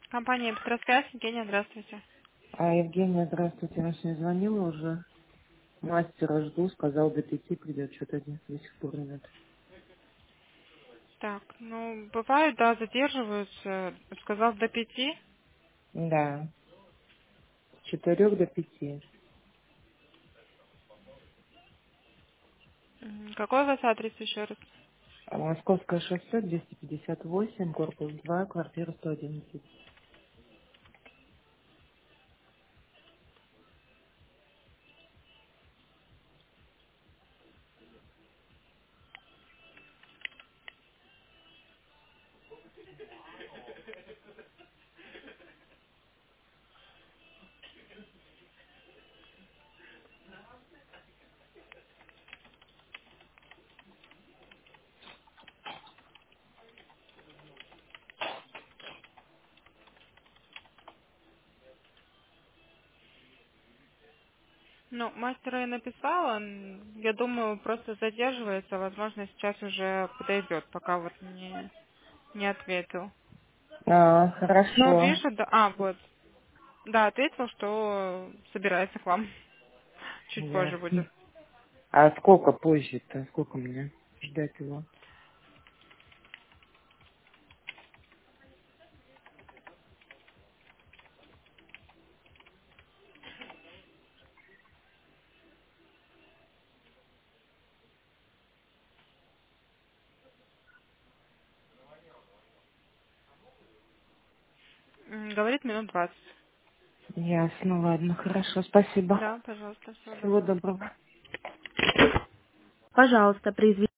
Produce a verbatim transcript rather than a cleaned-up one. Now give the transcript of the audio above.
Компания «Петросвязь», Евгения, здравствуйте. А, Евгения, здравствуйте. Я сегодня звонила уже. Мастера жду, сказал, до пяти придет, что-то до до сих пор нет. Так, ну, бывает, да, задерживаются. Сказал до пяти. Да, с четырех до пяти. М, Какой у вас адрес еще раз? А Московское шоссе, двести пятьдесят восемь, корпус два, квартира сто одиннадцать. Ну, мастера я написала. м, Я думаю, просто задерживается. Возможно, сейчас уже подойдет, пока вот не, не ответил. А, Ну, хорошо. пишет, да. А, вот. Да, ответил, что собирается к вам. Чуть позже будет. Ясно. А сколько позже-то? Сколько мне ждать его? М, Говорит минут двадцать. Ясно, ладно, хорошо, спасибо. Да, пожалуйста, всего Всего доброго. доброго. Пожалуйста, произведите.